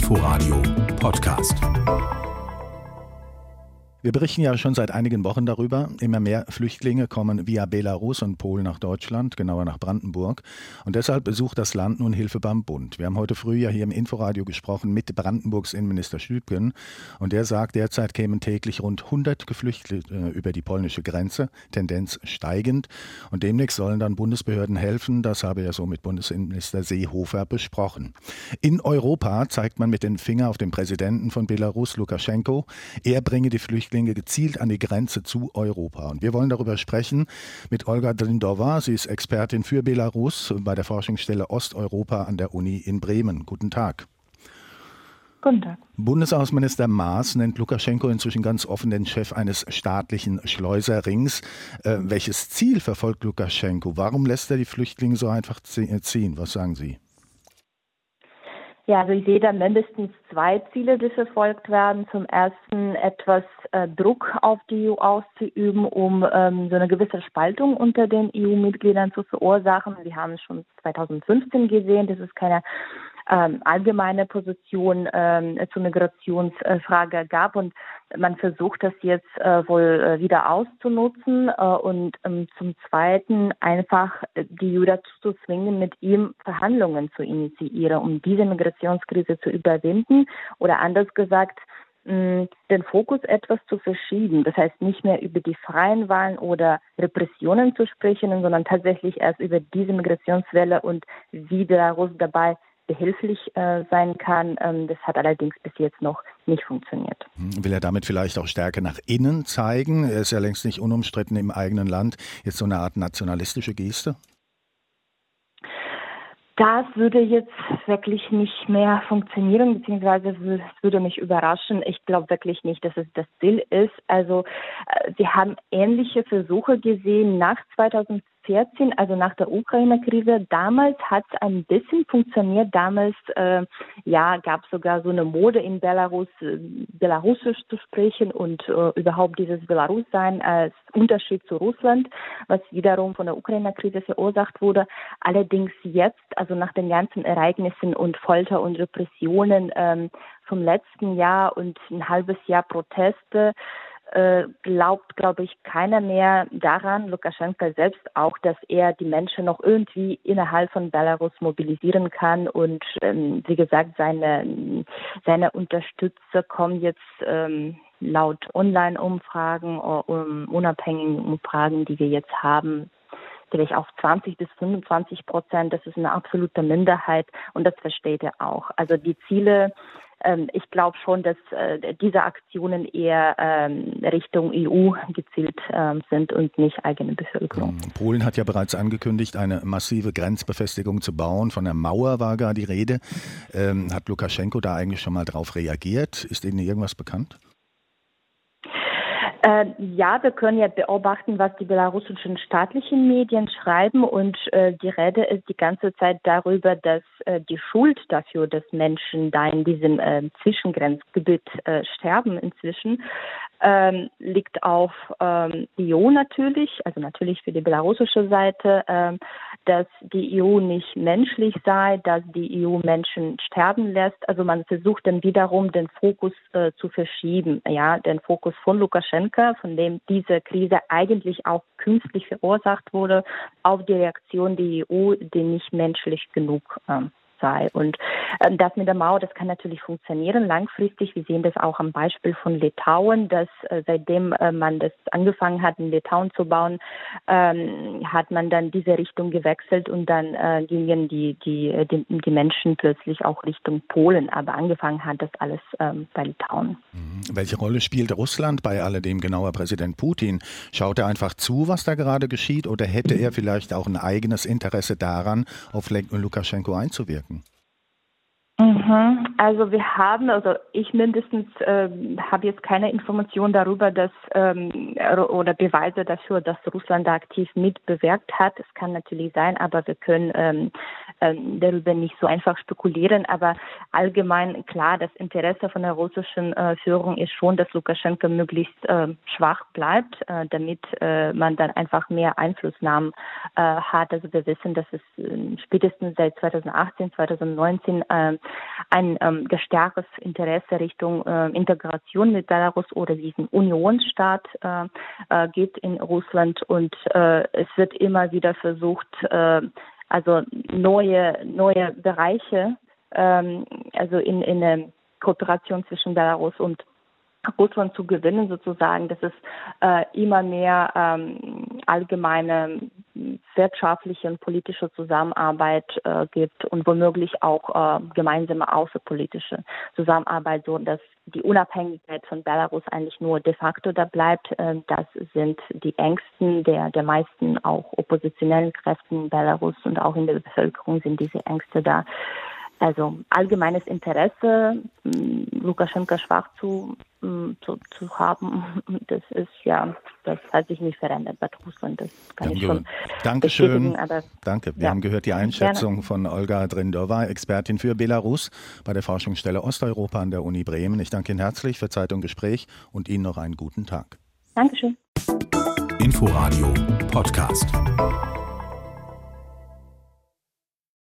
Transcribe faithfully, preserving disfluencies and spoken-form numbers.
Inforadio Podcast. Wir berichten ja schon seit einigen Wochen darüber. Immer mehr Flüchtlinge kommen via Belarus und Polen nach Deutschland, genauer nach Brandenburg. Und deshalb sucht das Land nun Hilfe beim Bund. Wir haben heute früh ja hier im Inforadio gesprochen mit Brandenburgs Innenminister Stübgen. Und der sagt, derzeit kämen täglich rund hundert Geflüchtete über die polnische Grenze, Tendenz steigend. Und demnächst sollen dann Bundesbehörden helfen. Das habe er so mit Bundesinnenminister Seehofer besprochen. In Europa zeigt man mit dem Finger auf den Präsidenten von Belarus, Lukaschenko. Er bringe die Flüchtlinge gezielt an die Grenze zu Europa. Und wir wollen darüber sprechen mit Olga Drindova. Sie ist Expertin für Belarus bei der Forschungsstelle Osteuropa an der Uni in Bremen. Guten Tag. Guten Tag. Bundesaußenminister Maas nennt Lukaschenko inzwischen ganz offen den Chef eines staatlichen Schleuserrings. Äh, welches Ziel verfolgt Lukaschenko? Warum lässt er die Flüchtlinge so einfach ziehen? Was sagen Sie? Ja, also ich sehe da mindestens zwei Ziele, die verfolgt werden. Zum ersten etwas äh, Druck auf die E U auszuüben, um ähm, so eine gewisse Spaltung unter den E U-Mitgliedern zu verursachen. Wir haben es schon zweitausendfünfzehn gesehen, dass es keine ähm, allgemeine Position ähm, zur Migrationsfrage gab und man versucht das jetzt äh, wohl äh, wieder auszunutzen äh, und ähm, zum Zweiten einfach die E U dazu zu zwingen, mit ihm Verhandlungen zu initiieren, um diese Migrationskrise zu überwinden oder anders gesagt, mh, den Fokus etwas zu verschieben. Das heißt nicht mehr über die freien Wahlen oder Repressionen zu sprechen, sondern tatsächlich erst über diese Migrationswelle und wie Belarus dabei behilflich äh, sein kann. Ähm, das hat allerdings bis jetzt noch nicht funktioniert. Will er damit vielleicht auch Stärke nach innen zeigen? Er ist ja längst nicht unumstritten im eigenen Land. Jetzt so eine Art nationalistische Geste? Das würde jetzt wirklich nicht mehr funktionieren, beziehungsweise es würde mich überraschen. Ich glaube wirklich nicht, dass es das Ziel ist. Also äh, wir haben ähnliche Versuche gesehen nach zweitausendvierzehn, also nach der Ukraine-Krise. Damals hat es ein bisschen funktioniert. Damals äh, ja, gab es sogar so eine Mode in Belarus, äh, Belarusisch zu sprechen und äh, überhaupt dieses Belarus-Sein als Unterschied zu Russland, was wiederum von der Ukraine-Krise verursacht wurde. Allerdings jetzt, also nach den ganzen Ereignissen und Folter und Repressionen ähm, vom letzten Jahr und ein halbes Jahr Proteste, äh, glaubt, glaube ich, keiner mehr daran, Lukaschenko selbst auch, dass er die Menschen noch irgendwie innerhalb von Belarus mobilisieren kann. Und ähm, wie gesagt, seine, seine Unterstützer kommen jetzt ähm, laut Online-Umfragen, um, unabhängigen Umfragen, die wir jetzt haben, vielleicht auf zwanzig bis fünfundzwanzig Prozent. Das ist eine absolute Minderheit und das versteht er auch. Also die Ziele, ähm, ich glaube schon, dass äh, diese Aktionen eher ähm, Richtung E U gezielt ähm, sind und nicht eigene Bevölkerung. Polen hat ja bereits angekündigt, eine massive Grenzbefestigung zu bauen. Von der Mauer war gar die Rede. Ähm, hat Lukaschenko da eigentlich schon mal drauf reagiert? Ist Ihnen irgendwas bekannt? Äh, ja, wir können ja beobachten, was die belarussischen staatlichen Medien schreiben und äh, die Rede ist die ganze Zeit darüber, dass äh, die Schuld dafür, dass Menschen da in diesem äh, Zwischengrenzgebiet äh, sterben inzwischen, ähm, liegt auf ähm, die E U natürlich, also natürlich für die belarussische Seite, ähm, dass die E U nicht menschlich sei, dass die E U Menschen sterben lässt. Also man versucht dann wiederum den Fokus äh, zu verschieben, ja, den Fokus von Lukaschenko, von dem diese Krise eigentlich auch künstlich verursacht wurde, auf die Reaktion der E U, die nicht menschlich genug ähm, sei. Und äh, das mit der Mauer, das kann natürlich funktionieren langfristig. Wir sehen das auch am Beispiel von Litauen, dass äh, seitdem äh, man das angefangen hat, in Litauen zu bauen, ähm, hat man dann diese Richtung gewechselt und dann äh, gingen die, die, die, die Menschen plötzlich auch Richtung Polen. Aber angefangen hat das alles ähm, bei Litauen. Welche Rolle spielt Russland bei alledem, genauer Präsident Putin? Schaut er einfach zu, was da gerade geschieht, oder hätte er vielleicht auch ein eigenes Interesse daran, auf Lukaschenko einzuwirken? Mhm. Also wir haben, also ich mindestens äh, habe jetzt keine Information darüber, dass ähm, oder Beweise dafür, dass Russland da aktiv mitbewirkt hat. Es kann natürlich sein, aber wir können ähm, ähm, darüber nicht so einfach spekulieren. Aber allgemein klar, das Interesse von der russischen äh, Führung ist schon, dass Lukaschenko möglichst äh, schwach bleibt, äh, damit äh, man dann einfach mehr Einflussnahmen äh, hat. Also wir wissen, dass es äh, spätestens seit zweitausendachtzehn, zweitausendneunzehn äh, ein ähm, gestärktes Interesse Richtung äh, Integration mit Belarus oder diesen Unionsstaat äh, äh, gibt in Russland. Und äh, es wird immer wieder versucht, äh, also neue neue Bereiche, ähm, also in, in eine Kooperation zwischen Belarus und Russland zu gewinnen, sozusagen, dass es äh, immer mehr ähm, allgemeine wirtschaftliche und politische Zusammenarbeit äh, gibt und womöglich auch äh, gemeinsame außenpolitische Zusammenarbeit, so dass die Unabhängigkeit von Belarus eigentlich nur de facto da bleibt. Äh, das sind die Ängsten der, der meisten auch oppositionellen Kräfte in Belarus und auch in der Bevölkerung sind diese Ängste da. Also allgemeines Interesse, Lukaschenka schwach zu, zu, zu haben, das ist ja, das hat sich nicht verändert bei Russland. Das kann ich schon Dankeschön. Aber, Danke. Wir ja. haben gehört die Einschätzung Gerne. von Olga Drindova, Expertin für Belarus bei der Forschungsstelle Osteuropa an der Uni Bremen. Ich danke Ihnen herzlich für Zeit und Gespräch und Ihnen noch einen guten Tag. Dankeschön. Inforadio Podcast.